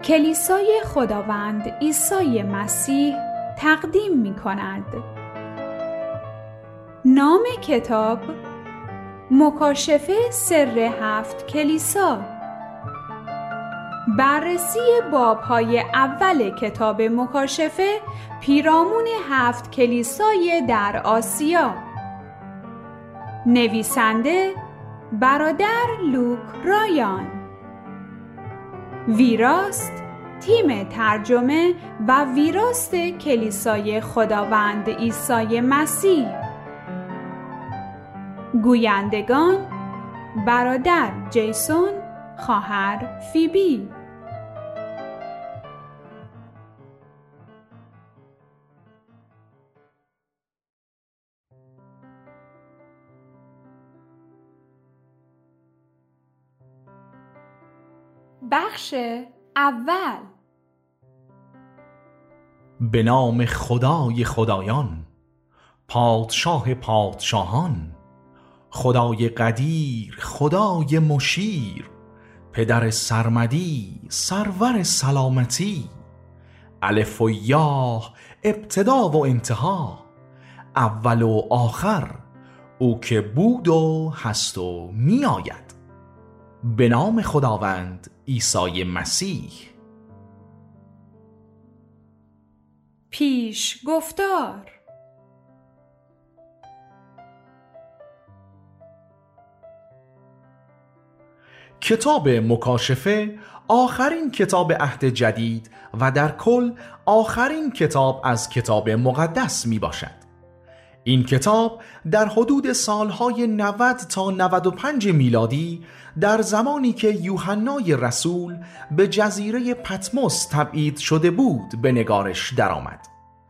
کلیسای خداوند عیسی مسیح تقدیم می کند. نام کتاب مکاشفه سر 7 کلیسا. بررسی باب‌های اول کتاب مکاشفه پیرامون 7 کلیسای در آسیا. نویسنده برادر لوک رایان. ویراست تیم ترجمه و ویراست کلیسای خداوند عیسی مسیح. گویندگان برادر جیسون، خواهر فیبی. بخش اول. به نام خدای خدایان، پادشاه پادشاهان، خدای قدیر، خدای مشیر، پدر سرمدی، سرور سلامتی، الف و یا، ابتدا و انتها، اول و آخر، او که بود و هست و می آید. به نام خداوند عیسی مسیح. پیش گفتار. کتاب مکاشفه آخرین کتاب عهد جدید و در کل آخرین کتاب از کتاب مقدس می باشد. این کتاب در حدود سالهای 90 تا 95 میلادی، در زمانی که یوحنای رسول به جزیره پتموس تبعید شده بود، به نگارش درآمد.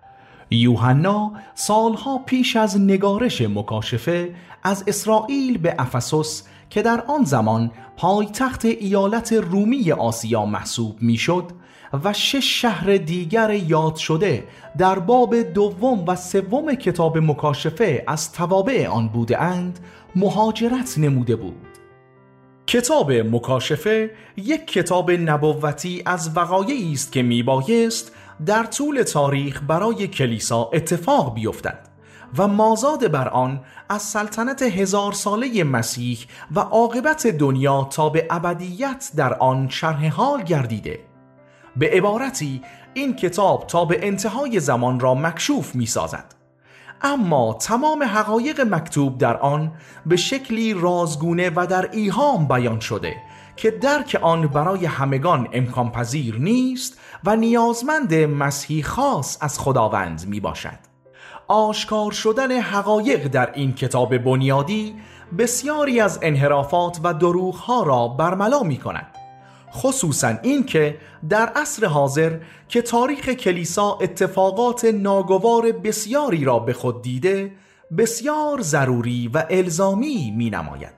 یوحنا سالها پیش از نگارش مکاشفه از اسرائیل به افسوس که در آن زمان پایتخت ایالت رومی آسیا محسوب میشد و 6 شهر دیگر یاد شده در باب دوم و سوم کتاب مکاشفه از توابع آن بوده اند، مهاجرت نموده بود. کتاب مکاشفه یک کتاب نبوتی از وقایعی است که میبایست در طول تاریخ برای کلیسا اتفاق بیفتد و مازاد بر آن از سلطنت 1000 ساله مسیح و عاقبت دنیا تا به ابدیت در آن شرح حال گردیده. به عبارتی این کتاب تا به انتهای زمان را مکشوف می سازد، اما تمام حقایق مکتوب در آن به شکلی رازگونه و در ایهام بیان شده که درک آن برای همگان امکان پذیر نیست و نیازمند مسیح خاص از خداوند می باشد. آشکار شدن حقایق در این کتاب بنیادی بسیاری از انحرافات و دروغ‌ها را برملا می کند، خصوصا این که در عصر حاضر که تاریخ کلیسا اتفاقات ناگوار بسیاری را به خود دیده، بسیار ضروری و الزامی می نماید.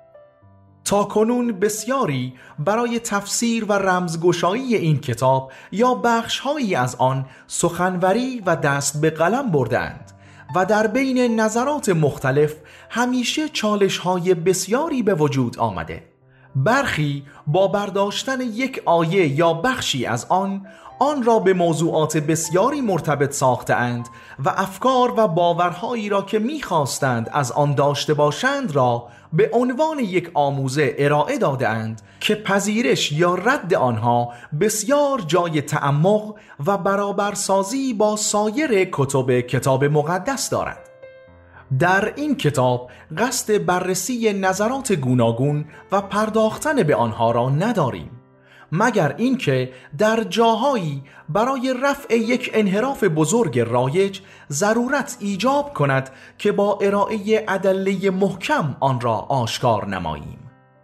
تا کنون بسیاری برای تفسیر و رمزگشایی این کتاب یا بخش‌هایی از آن سخنوری و دست به قلم بردند و در بین نظرات مختلف همیشه چالش‌های بسیاری به وجود آمده. برخی با برداشتن یک آیه یا بخشی از آن را به موضوعات بسیاری مرتبط ساختند و افکار و باورهایی را که می‌خواستند از آن داشته باشند را به عنوان یک آموزه ارائه دادند که پذیرش یا رد آنها بسیار جای تعمق و برابرسازی با سایر کتاب مقدس دارد. در این کتاب قصد بررسی نظرات گوناگون و پرداختن به آنها را نداریم، مگر اینکه در جاهایی برای رفع یک انحراف بزرگ رایج ضرورت ایجاب کند که با ارائه ادله محکم آن را آشکار نماییم.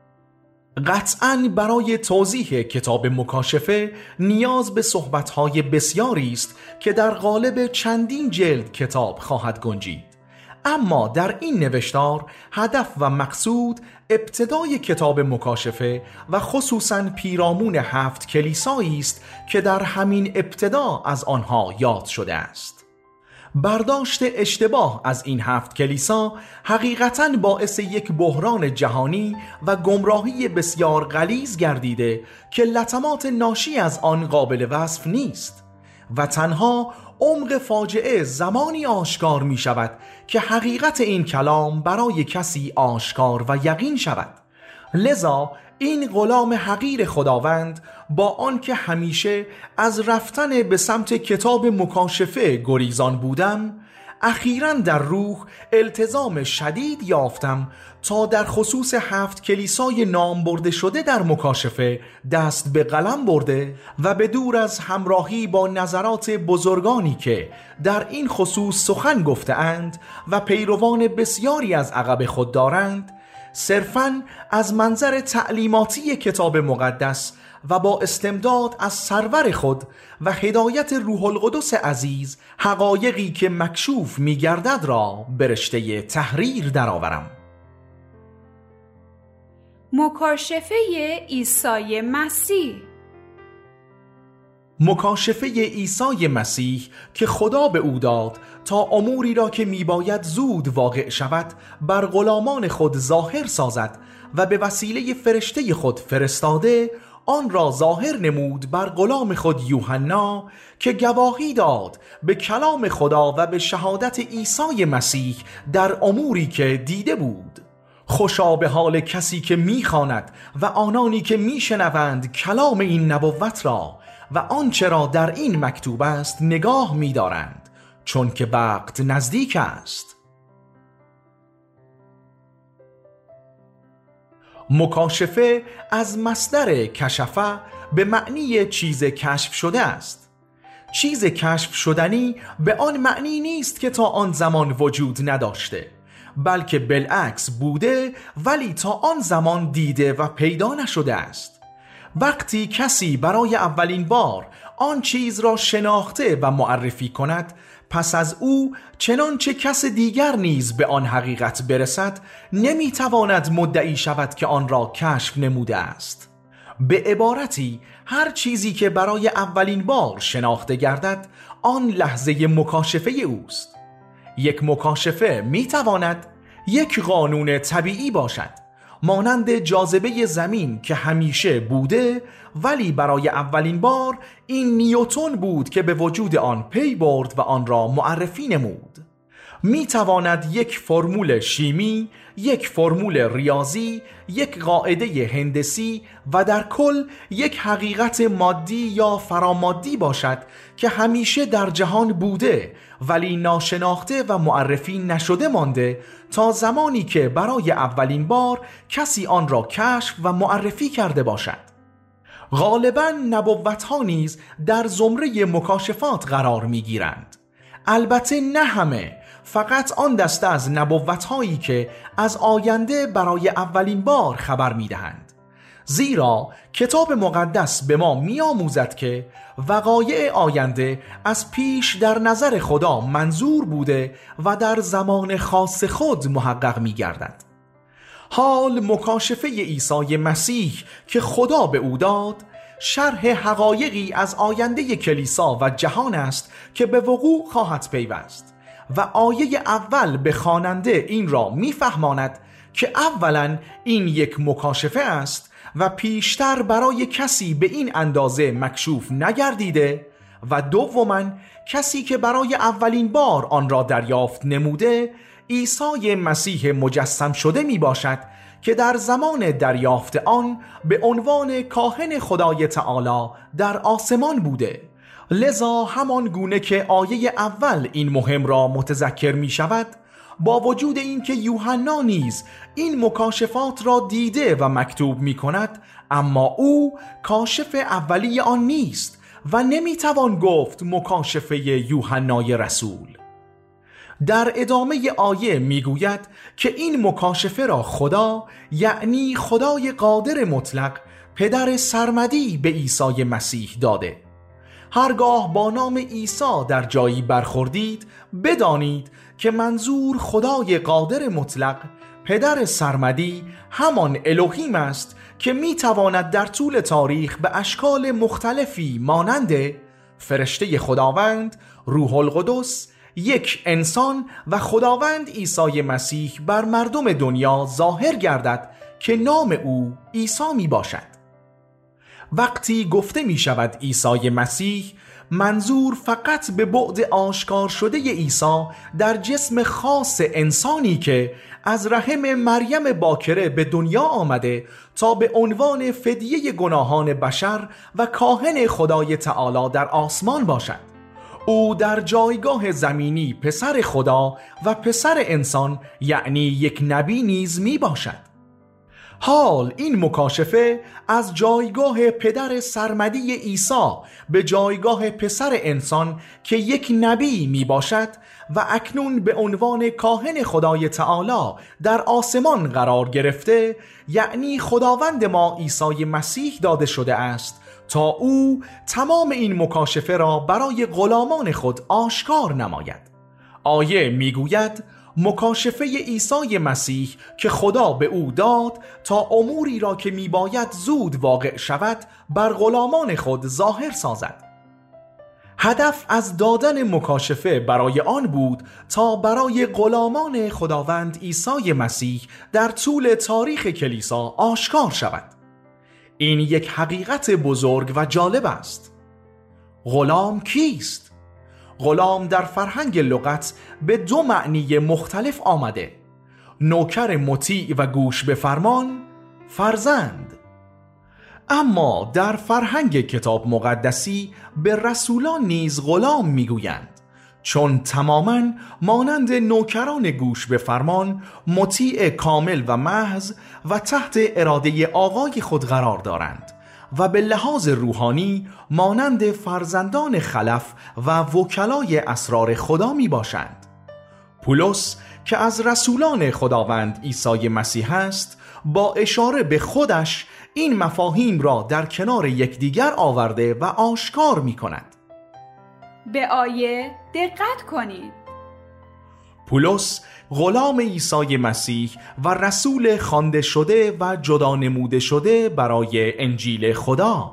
قطعاً برای توضیح کتاب مکاشفه نیاز به صحبت‌های بسیاری است که در قالب چندین جلد کتاب خواهد گنجید، اما در این نوشتار هدف و مقصود ابتدای کتاب مکاشفه و خصوصاً پیرامون 7 کلیسایی است که در همین ابتدا از آنها یاد شده است. برداشت اشتباه از این 7 کلیسا حقیقتاً باعث یک بحران جهانی و گمراهی بسیار غلیظ گردیده که لطمات ناشی از آن قابل وصف نیست و تنها عمق فاجعه زمانی آشکار می شود که حقیقت این کلام برای کسی آشکار و یقین شود. لذا این غلام حقیر خداوند با آنکه همیشه از رفتن به سمت کتاب مکاشفه گریزان بودم، اخیراً در روح التزام شدید یافتم تا در خصوص 7 کلیسای نام برده شده در مکاشفه دست به قلم برده و به دور از همراهی با نظرات بزرگانی که در این خصوص سخن گفته اند و پیروان بسیاری از عقب خود دارند، صرفاً از منظر تعلیماتی کتاب مقدس و با استمداد از سرور خود و هدایت روح القدس عزیز حقایقی که مکشوف می گردد را به رشته تحریر درآورم. مکاشفه عیسی مسیح. مکاشفه عیسی مسیح که خدا به او داد تا اموری را که میباید زود واقع شود بر غلامان خود ظاهر سازد و به وسیله فرشته خود فرستاده آن را ظاهر نمود بر غلام خود یوحنا که گواهی داد به کلام خدا و به شهادت عیسی مسیح در اموری که دیده بود. خوشا به حال کسی که میخواند و آنانی که میشنوند کلام این نبوت را و آنچه را در این مکتوب است نگاه می‌دارند، چون که وقت نزدیک است. مکاشفه از مصدر کشفه به معنی چیز کشف شده است. چیز کشف شدنی به آن معنی نیست که تا آن زمان وجود نداشته، بلکه بالعکس بوده ولی تا آن زمان دیده و پیدا نشده است. وقتی کسی برای اولین بار آن چیز را شناخته و معرفی کند، پس از او چنانچه کس دیگر نیز به آن حقیقت برسد نمیتواند مدعی شود که آن را کشف نموده است. به عبارتی هر چیزی که برای اولین بار شناخته گردد آن لحظه مکاشفه اوست. یک مکاشفه میتواند یک قانون طبیعی باشد، مانند جاذبه زمین که همیشه بوده ولی برای اولین بار این نیوتن بود که به وجود آن پی برد و آن را معرفی نمود. می تواند یک فرمول شیمی، یک فرمول ریاضی، یک قاعده هندسی و در کل یک حقیقت مادی یا فرامادی باشد که همیشه در جهان بوده ولی ناشناخته و معرفی نشده مانده تا زمانی که برای اولین بار کسی آن را کشف و معرفی کرده باشد. غالباً نبوت‌ها نیز در زمره مکاشفات قرار می‌گیرند. البته نه همه، فقط آن دسته از نبوت‌هایی که از آینده برای اولین بار خبر می‌دهند. زیرا کتاب مقدس به ما می‌آموزد که وقایع آینده از پیش در نظر خدا منظور بوده و در زمان خاص خود محقق می‌گردد. حال مکاشفه عیسی مسیح که خدا به او داد شرح حقایقی از آینده کلیسا و جهان است که به وقوع خواهد پیوست و آیه اول به خواننده این را می‌فهماند که اولا این یک مکاشفه است و پیشتر برای کسی به این اندازه مکشوف نگردیده و دوما کسی که برای اولین بار آن را دریافت نموده عیسی مسیح مجسم شده می باشد که در زمان دریافت آن به عنوان کاهن خدای تعالی در آسمان بوده. لذا همان گونه که آیه اول این مهم را متذکر می شود، با وجود اینکه یوحنا نیز این مکاشفات را دیده و مکتوب می کند، اما او کاشف اولی آن نیست و نمی توان گفت مکاشفه یوحنای رسول. در ادامه آیه میگوید که این مکاشفه را خدا، یعنی خدای قادر مطلق، پدر سرمدی به عیسی مسیح داده. هرگاه با نام عیسی در جایی برخوردید بدانید که منظور خدای قادر مطلق، پدر سرمدی، همان الوهیم است که میتواند در طول تاریخ به اشکال مختلفی مانند فرشته خداوند، روح القدس، یک انسان و خداوند عیسی مسیح بر مردم دنیا ظاهر گردد که نام او عیسی می باشد. وقتی گفته می شود عیسی مسیح، منظور فقط به بعد آشکار شده عیسی در جسم خاص انسانی که از رحم مریم باکره به دنیا آمده تا به عنوان فدیه گناهان بشر و کاهن خدای تعالی در آسمان باشد. او در جایگاه زمینی پسر خدا و پسر انسان، یعنی یک نبی نیز می باشد. حال این مکاشفه از جایگاه پدر سرمدی عیسی به جایگاه پسر انسان که یک نبی می باشد و اکنون به عنوان کاهن خدای تعالی در آسمان قرار گرفته، یعنی خداوند ما عیسی مسیح داده شده است تا او تمام این مکاشفه را برای غلامان خود آشکار نماید. آیه میگوید مکاشفه عیسی مسیح که خدا به او داد تا اموری را که میباید زود واقع شود بر غلامان خود ظاهر سازد. هدف از دادن مکاشفه برای آن بود تا برای غلامان خداوند عیسی مسیح در طول تاریخ کلیسا آشکار شود. این یک حقیقت بزرگ و جالب است. غلام کیست؟ غلام در فرهنگ لغت به دو معنی مختلف آمده: نوکر مطیع و گوش به فرمان، فرزند. اما در فرهنگ کتاب مقدسی به رسولان نیز غلام میگویند، چون تماماً مانند نوکران گوش به فرمان مطیع کامل و محض و تحت اراده آقای خود قرار دارند و به لحاظ روحانی مانند فرزندان خلف و وکلای اسرار خدا می باشند. پولس که از رسولان خداوند عیسی مسیح است، با اشاره به خودش این مفاهیم را در کنار یکدیگر آورده و آشکار می کند. به آیه دقت کنید. پولس غلام عیسی مسیح و رسول خوانده شده و جدا نموده شده برای انجیل خدا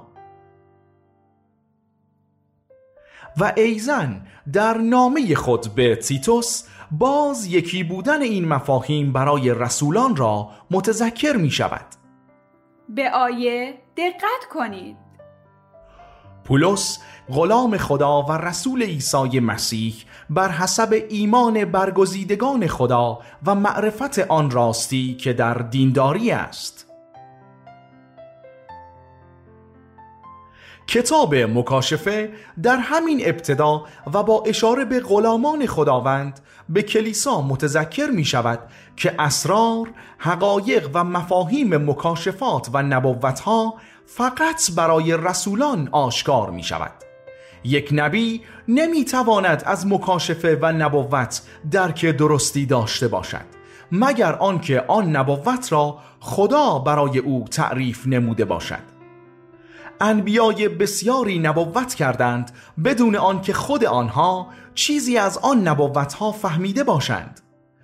و ایضاً در نامه خود به تیتوس باز یکی بودن این مفاهیم برای رسولان را متذکر می شود. به آیه دقت کنید. پولس غلام خدا و رسول عیسی مسیح بر حسب ایمان برگزیدگان خدا و معرفت آن راستی که در دینداری است. کتاب مکاشفه در همین ابتدا و با اشاره به غلامان خداوند به کلیسا متذکر می شود که اسرار، حقایق و مفاهیم مکاشفات و نبوتها فقط برای رسولان آشکار می شود. یک نبی نمی تواند از مکاشفه و نبوت درک درستی داشته باشد مگر آنکه آن نبوت را خدا برای او تعریف نموده باشد. انبیای بسیاری نبوت کردند بدون آنکه خود آنها چیزی از آن نبوتها فهمیده باشند.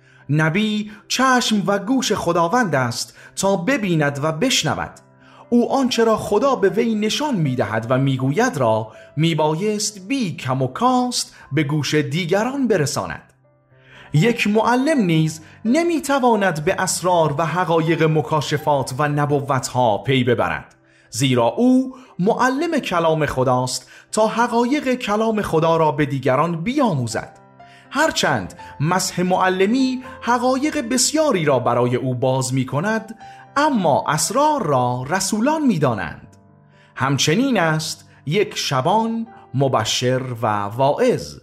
نبی چشم و گوش خداوند است تا ببیند و بشنود. او آنچه را خدا به وی نشان می‌دهد و می‌گوید را میبایست بی کم و کاست به گوش دیگران برساند. یک معلم نیز نمیتواند به اسرار و حقایق مکاشفات و نبوتها پی ببرد، زیرا او معلم کلام خداست تا حقایق کلام خدا را به دیگران بیاموزد. هرچند مسح معلمی حقایق بسیاری را برای او باز می کند، اما اسرار را رسولان می دانند. همچنین است یک شبان، مبشر و واعظ.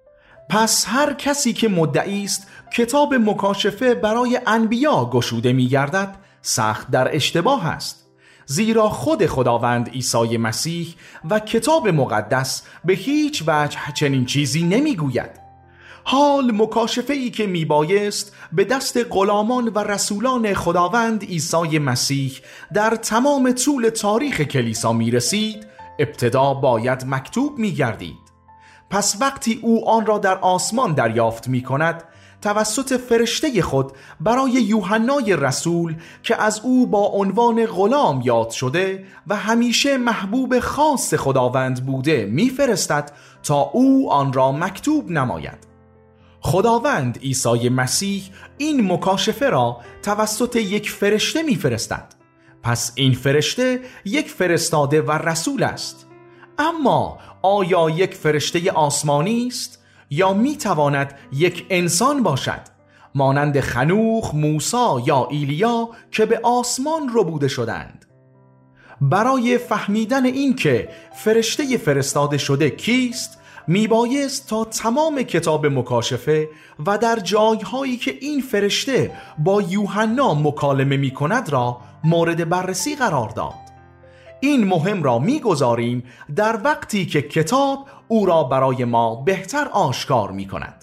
پس هر کسی که مدعی است کتاب مکاشفه برای انبیا گشوده می گردد سخت در اشتباه است، زیرا خود خداوند عیسی مسیح و کتاب مقدس به هیچ وجه چنین چیزی نمی گوید. حال مکاشفه ای که می بایست به دست غلامان و رسولان خداوند عیسی مسیح در تمام طول تاریخ کلیسا می رسید، ابتدا باید مکتوب می گردید. پس وقتی او آن را در آسمان دریافت می کند، توسط فرشته خود برای یوحنای رسول که از او با عنوان غلام یاد شده و همیشه محبوب خاص خداوند بوده میفرستد تا او آن را مکتوب نماید. خداوند عیسی مسیح این مکاشفه را توسط یک فرشته می‌فرستد. پس این فرشته یک فرستاده و رسول است. اما آیا یک فرشته آسمانی است یا می‌تواند یک انسان باشد، مانند خنوخ، موسی یا ایلیا که به آسمان ربوده شدند؟ برای فهمیدن این که فرشته فرستاده شده کیست، میبایست تا تمام کتاب مکاشفه و در جایهایی که این فرشته با یوحنا مکالمه میکند را مورد بررسی قرار داد. این مهم را میگذاریم در وقتی که کتاب او را برای ما بهتر آشکار میکند.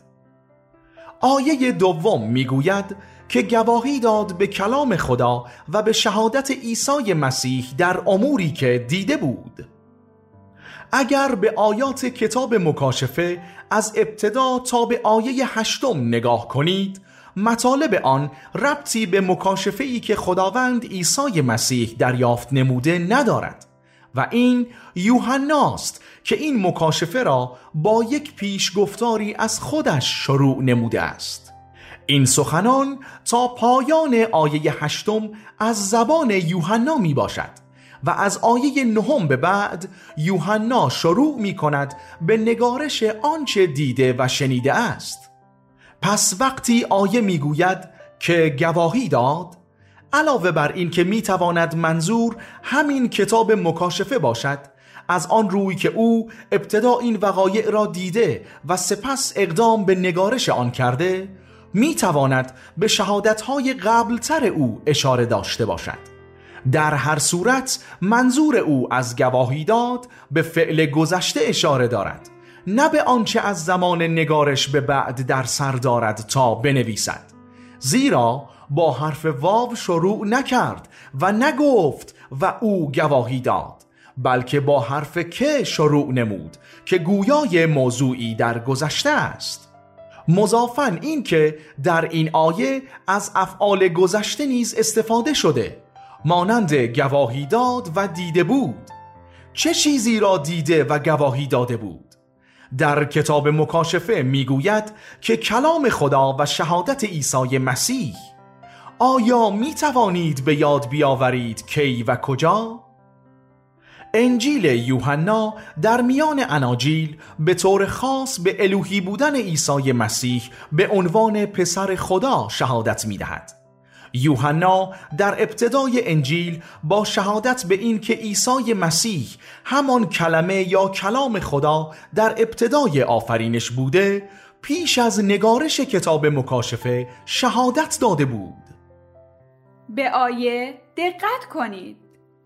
آیه دوم میگوید که گواهی داد به کلام خدا و به شهادت عیسی مسیح در اموری که دیده بود. اگر به آیات کتاب مکاشفه از ابتدا تا به آیه 8 نگاه کنید، مطالب آن ربطی به مکاشفه‌ای که خداوند عیسی مسیح دریافت نموده ندارد و این یوحناست که این مکاشفه را با یک پیشگفتاری از خودش شروع نموده است. این سخنان تا پایان آیه 8 از زبان یوحنا می باشد و از آیه 9 به بعد یوحنا شروع می کند به نگارش آنچه دیده و شنیده است. پس وقتی آیه می گوید که گواهی داد، علاوه بر این که می تواند منظور همین کتاب مکاشفه باشد، از آن روی که او ابتدا این وقایع را دیده و سپس اقدام به نگارش آن کرده، می تواند به شهادت‌های قبلتر او اشاره داشته باشد. در هر صورت منظور او از گواهی داد به فعل گذشته اشاره دارد، نه به آنچه از زمان نگارش به بعد در سر دارد تا بنویسد، زیرا با حرف واو شروع نکرد و نگفت و او گواهی داد، بلکه با حرف که شروع نمود که گویای موضوعی در گذشته است. مضافاً این که در این آیه از افعال گذشته نیز استفاده شده، مانند گواهی داد و دیده بود. چه چیزی را دیده و گواهی داده بود؟ در کتاب مکاشفه میگوید که کلام خدا و شهادت عیسی مسیح. آیا می توانید به یاد بیاورید کی و کجا؟ انجیل یوحنا در میان اناجیل به طور خاص به الوهی بودن عیسی مسیح به عنوان پسر خدا شهادت می دهد. یوحنا در ابتدای انجیل با شهادت به این که عیسی مسیح همان کلمه یا کلام خدا در ابتدای آفرینش بوده، پیش از نگارش کتاب مکاشفه شهادت داده بود. به آیه دقت کنید.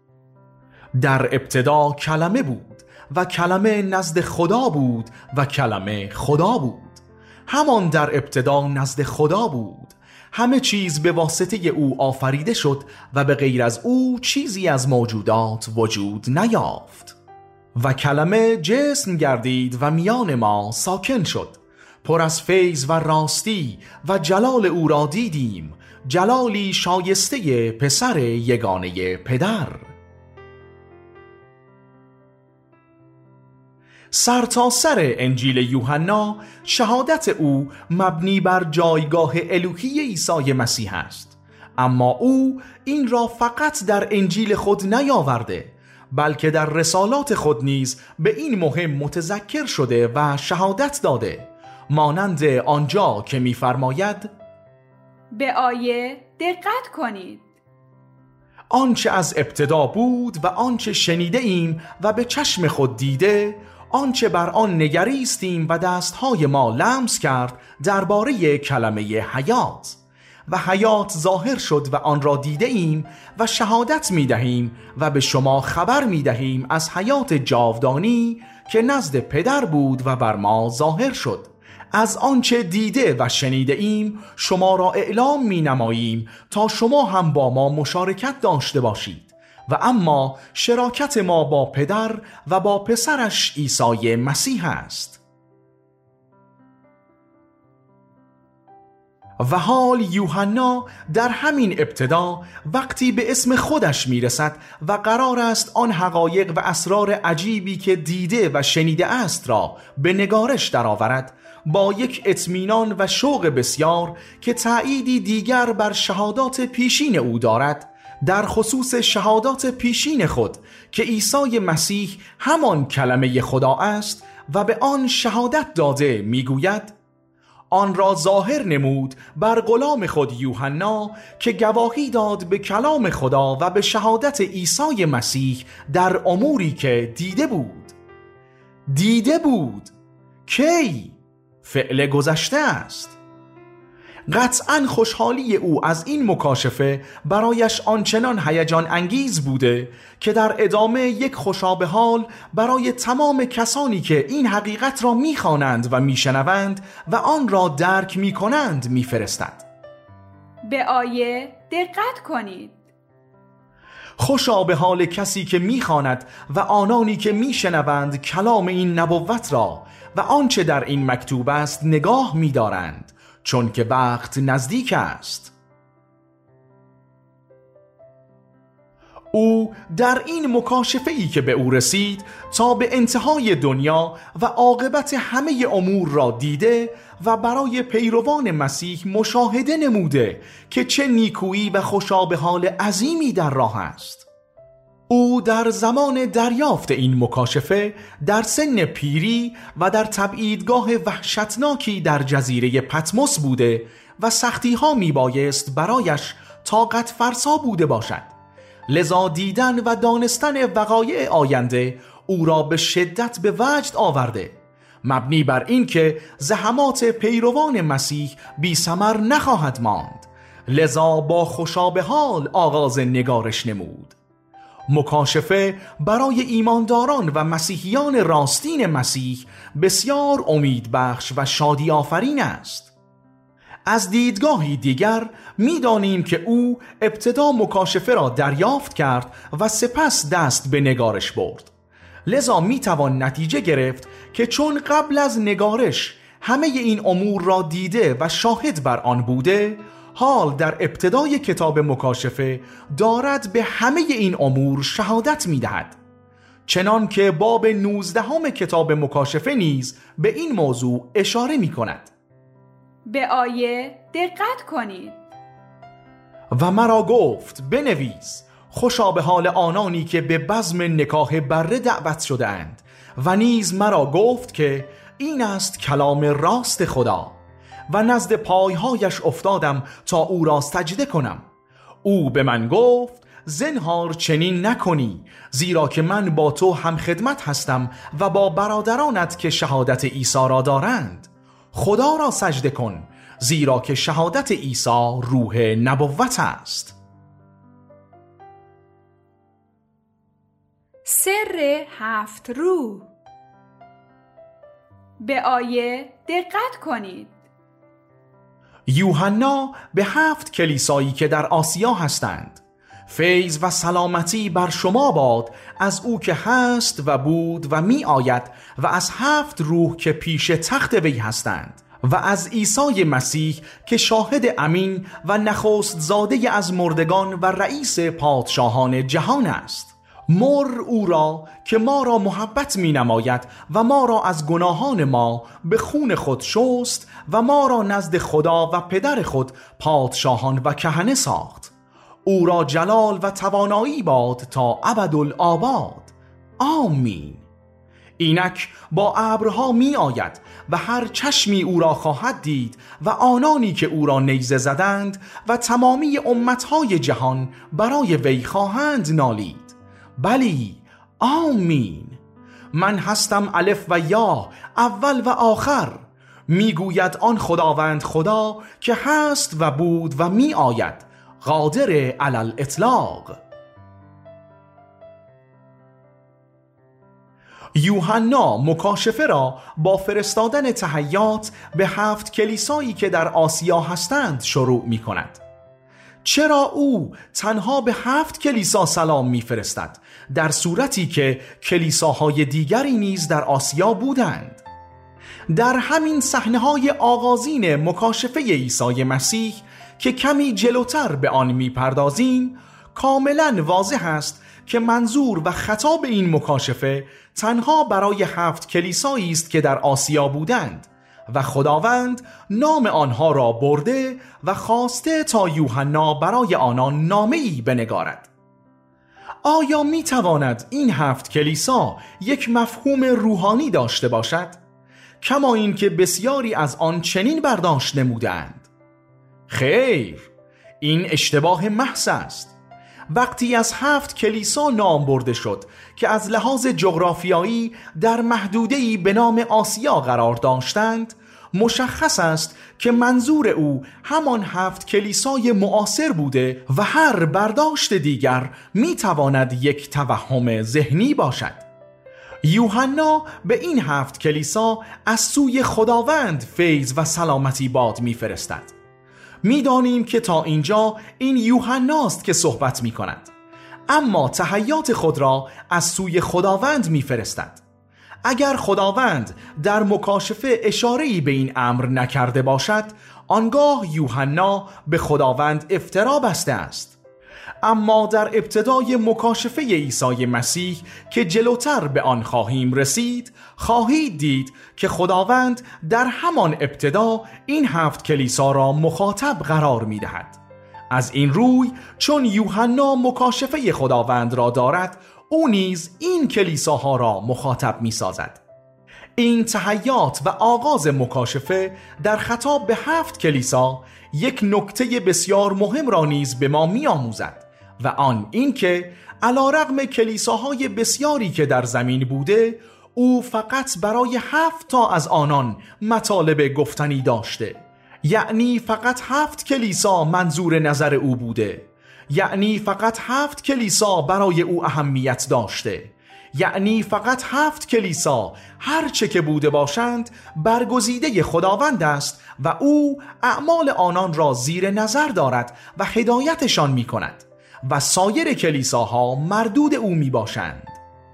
در ابتدا کلمه بود و کلمه نزد خدا بود و کلمه خدا بود. همان در ابتدا نزد خدا بود. همه چیز به واسطه او آفریده شد و به غیر از او چیزی از موجودات وجود نیافت. و کلمه جسم گردید و میان ما ساکن شد، پر از فیض و راستی و جلال او را دیدیم، جلالی شایسته پسر یگانه پدر. سرتاسر انجیل یوحنا شهادت او مبنی بر جایگاه الوهی عیسی مسیح است، اما او این را فقط در انجیل خود نیاورده، بلکه در رسالات خود نیز به این مهم متذکر شده و شهادت داده، مانند آنجا که می‌فرماید به آیه دقت کنید. آنچه از ابتدا بود و آنچه شنیده ایم و به چشم خود دیده، آنچه بر آن نگریستیم و دستهای ما لمس کرد درباره کلمه حیات، و حیات ظاهر شد و آن را دیده ایم و شهادت می دهیم و به شما خبر می دهیم از حیات جاودانی که نزد پدر بود و بر ما ظاهر شد. از آنچه دیده و شنیده ایم شما را اعلام می نماییم تا شما هم با ما مشارکت داشته باشید، و اما شراکت ما با پدر و با پسرش عیسی مسیح است. و حال یوحنا در همین ابتدا وقتی به اسم خودش میرسد و قرار است آن حقایق و اسرار عجیبی که دیده و شنیده است را به نگارش درآورد، با یک اطمینان و شوق بسیار که تأییدی دیگر بر شهادات پیشین او دارد، در خصوص شهادات پیشین خود که عیسی مسیح همان کلمه خدا است و به آن شهادت داده میگوید: آن را ظاهر نمود بر غلام خود یوحنا که گواهی داد به کلام خدا و به شهادت عیسی مسیح در اموری که دیده بود. کی؟ فعل گذشته است. قطعاً خوشحالی او از این مکاشفه برایش آنچنان هیجان انگیز بوده که در ادامه یک خوشا حال برای تمام کسانی که این حقیقت را می‌خوانند و میشنوند و آن را درک میکنند میفرستد. به آیه دقت کنید. خوشا به حال کسی که میخواند و آنانی که میشنوند کلام این نبوت را و آنچه در این مکتوب است نگاه می‌دارند، چون که وقت نزدیک است. او در این مکاشفه‌ای که به او رسید تا به انتهای دنیا و عاقبت همه امور را دیده و برای پیروان مسیح مشاهده نموده که چه نیکویی و خوشا به حال عظیمی در راه است. او در زمان دریافت این مکاشفه در سن پیری و در تبعیدگاه وحشتناکی در جزیره پتموس بوده و سختی‌ها میبایست برایش طاقت فرسا بوده باشد، لذا دیدن و دانستن وقایع آینده او را به شدت به وجد آورده، مبنی بر این که زحمات پیروان مسیح بی ثمر نخواهد ماند، لذا با خوشا به حال آغاز نگارش نمود. مکاشفه برای ایمانداران و مسیحیان راستین مسیح بسیار امیدبخش و شادی آفرین است. از دیدگاهی دیگر می‌دانیم که او ابتدا مکاشفه را دریافت کرد و سپس دست به نگارش برد، لذا میتوان نتیجه گرفت که چون قبل از نگارش همه این امور را دیده و شاهد بر آن بوده، حال در ابتدای کتاب مکاشفه دارد به همه این امور شهادت می‌دهد، چنان که باب 19 کتاب مکاشفه نیز به این موضوع اشاره می‌کند. به آیه دقت کنید. و مرا گفت بنویس: خوشا به حال آنانی که به بزم نکاح بره دعوت شده اند. و نیز مرا گفت که این است کلام راست خدا. و نزد پایهایش افتادم تا او را سجده کنم. او به من گفت: زنهار چنین نکنی، زیرا که من با تو هم خدمت هستم و با برادرانت که شهادت عیسی را دارند. خدا را سجده کن، زیرا که شهادت عیسی روح نبوت است. سر 7 روح. به آیه دقت کنید. یوحنا به 7 کلیسایی که در آسیا هستند: فیض و سلامتی بر شما باد از او که هست و بود و می آید و از 7 روح که پیش تخت وی هستند و از عیسی مسیح که شاهد امین و نخست زاده از مردگان و رئیس پادشاهان جهان است. مر او را که ما را محبت می نماید و ما را از گناهان ما به خون خود شست و ما را نزد خدا و پدر خود پادشاهان و کهنه ساخت. او را جلال و توانایی باد تا ابدالآباد. آمین. اینک با ابرها می آید و هر چشمی او را خواهد دید و آنانی که او را نیزه زدند و تمامی امتهای جهان برای وی خواهند نالید. بلی، آمین. من هستم الف و یا، اول و آخر، میگوید آن خداوند خدا که هست و بود و می آید، قادر علی الاطلاق. یوحنا مکاشفه را با فرستادن تحیات به 7 کلیسایی که در آسیا هستند شروع می کند. چرا او تنها به 7 کلیسا سلام می‌فرستد در صورتی که کلیساهای دیگری نیز در آسیا بودند؟ در همین صحنه‌های آغازین مکاشفه عیسی مسیح که کمی جلوتر به آن می‌پردازیم، کاملاً واضح است که منظور و خطاب این مکاشفه تنها برای 7 کلیسایی است که در آسیا بودند و خداوند نام آنها را برده و خواسته تا یوحنا برای آنان نامه‌ای بنگارد. آیا می‌تواند این 7 کلیسا یک مفهوم روحانی داشته باشد؟ کما این که بسیاری از آن چنین برداشت نمودند. خیر، این اشتباه محض است. وقتی از 7 کلیسا نام برده شد که از لحاظ جغرافیایی در محدوده‌ای به نام آسیا قرار داشتند، مشخص است که منظور او همان 7 کلیسای معاصر بوده و هر برداشت دیگر میتواند یک توهم ذهنی باشد. یوحنا به این 7 کلیسا از سوی خداوند فیض و سلامتی باد میفرستد. میدانیم که تا اینجا این یوحناست که صحبت می کند، اما تحیات خود را از سوی خداوند میفرستد. اگر خداوند در مکاشفه اشاره‌ای به این امر نکرده باشد، آنگاه یوحنا به خداوند افترا بسته است. اما در ابتدای مکاشفه عیسی مسیح که جلوتر به آن خواهیم رسید، خواهید دید که خداوند در همان ابتدا این 7 کلیسا را مخاطب قرار می دهد. از این روی چون یوحنا مکاشفه خداوند را دارد، او نیز این کلیساها را مخاطب می سازد. این تحیات و آغاز مکاشفه در خطاب به 7 کلیسا یک نکته بسیار مهم را نیز به ما می آموزد و آن این که علیرغم کلیساهای بسیاری که در زمین بوده، او فقط برای 7 تا از آنان مطالب گفتنی داشته. یعنی فقط 7 کلیسا منظور نظر او بوده. یعنی فقط 7 کلیسا برای او اهمیت داشته. یعنی فقط 7 کلیسا هر چه که بوده باشند برگزیده خداوند است و او اعمال آنان را زیر نظر دارد و هدایتشان می کند و سایر کلیساها مردود او می باشند.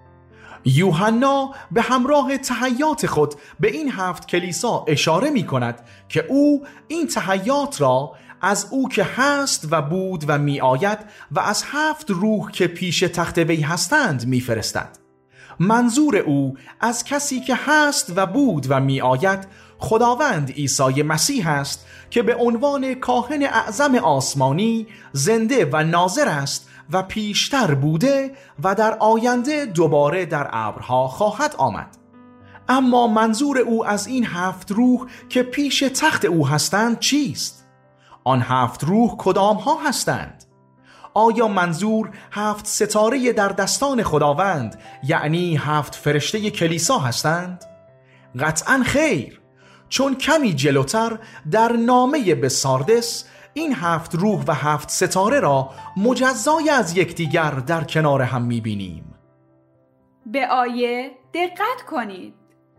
یوحنا به همراه تحیات خود به این 7 کلیسا اشاره می کند که او این تحیات را از او که هست و بود و می آید و از 7 روح که پیش تخت وی هستند می فرستد. منظور او از کسی که هست و بود و می آید خداوند عیسی مسیح است که به عنوان کاهن اعظم آسمانی زنده و ناظر است و پیشتر بوده و در آینده دوباره در ابرها خواهد آمد. اما منظور او از این 7 روح که پیش تخت او هستند چیست؟ آن 7 روح کدام ها هستند؟ آیا منظور 7 ستاره در دستان خداوند یعنی 7 فرشته کلیسا هستند؟ قطعاً خیر، چون کمی جلوتر در نامه به ساردس این 7 روح و 7 ستاره را مجزای از یکدیگر در کنار هم می‌بینیم. به آیه دقت کنید.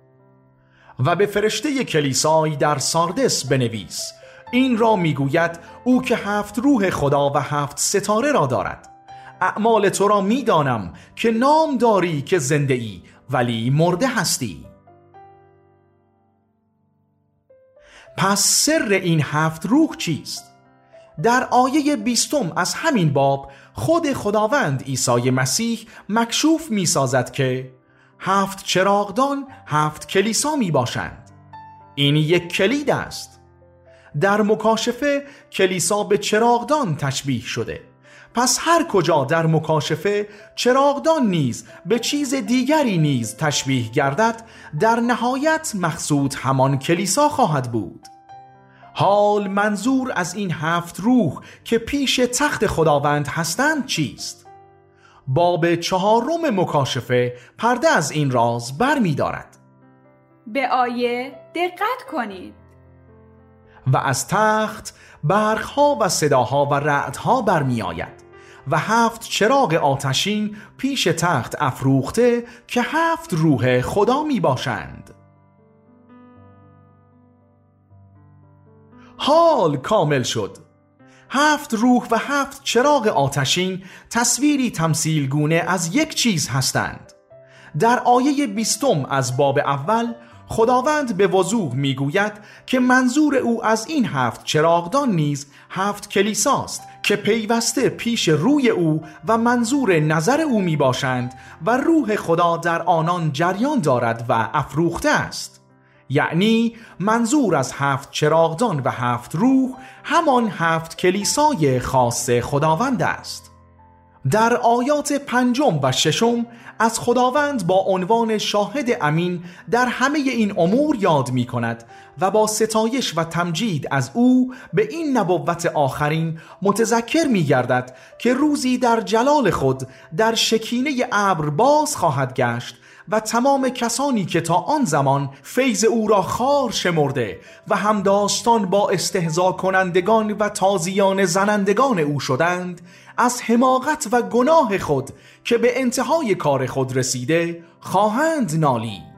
و به فرشته کلیسای در ساردس بنویس، این را میگوید او که 7 روح خدا و 7 ستاره را دارد. اعمال تو را میدانم که نام داری که زنده ای ولی مرده هستی. پس سر این 7 روح چیست؟ در آیه 20 از همین باب خود خداوند عیسی مسیح مکشوف می سازد که 7 چراغدان 7 کلیسا می باشند. این یک کلید است. در مکاشفه کلیسا به چراغدان تشبیه شده. پس هر کجا در مکاشفه چراغدان نیز به چیز دیگری نیز تشبیه گردد، در نهایت مقصود همان کلیسا خواهد بود. حال منظور از این 7 روح که پیش تخت خداوند هستند چیست؟ باب 4 مکاشفه پرده از این راز بر می دارد. به آیه دقت کنید. و از تخت برقها و صداها و رعدها برمی آید و 7 چراغ آتشین پیش تخت افروخته که 7 روح خدا می باشند. حال کامل شد. 7 روح و 7 چراغ آتشین تصویری تمثیلگونه از یک چیز هستند. در آیه 20 از باب اول خداوند به وضوح میگوید که منظور او از این 7 چراغدان نیز 7 کلیساست که پیوسته پیش روی او و منظور نظر او می باشند و روح خدا در آنان جریان دارد و افروخته است. یعنی منظور از 7 چراغدان و 7 روح همان 7 کلیسای خاص خداوند است. در آیات 5 و 6 از خداوند با عنوان شاهد امین در همه این امور یاد می کند و با ستایش و تمجید از او به این نبوت آخرین متذکر می گردد که روزی در جلال خود در شکینه ابر باز خواهد گشت و تمام کسانی که تا آن زمان فیض او را خوار شمرده و همداستان با استهزا کنندگان و تازیان زنندگان او شدند، از حماقت و گناه خود که به انتهای کار خود رسیده خواهند نالید.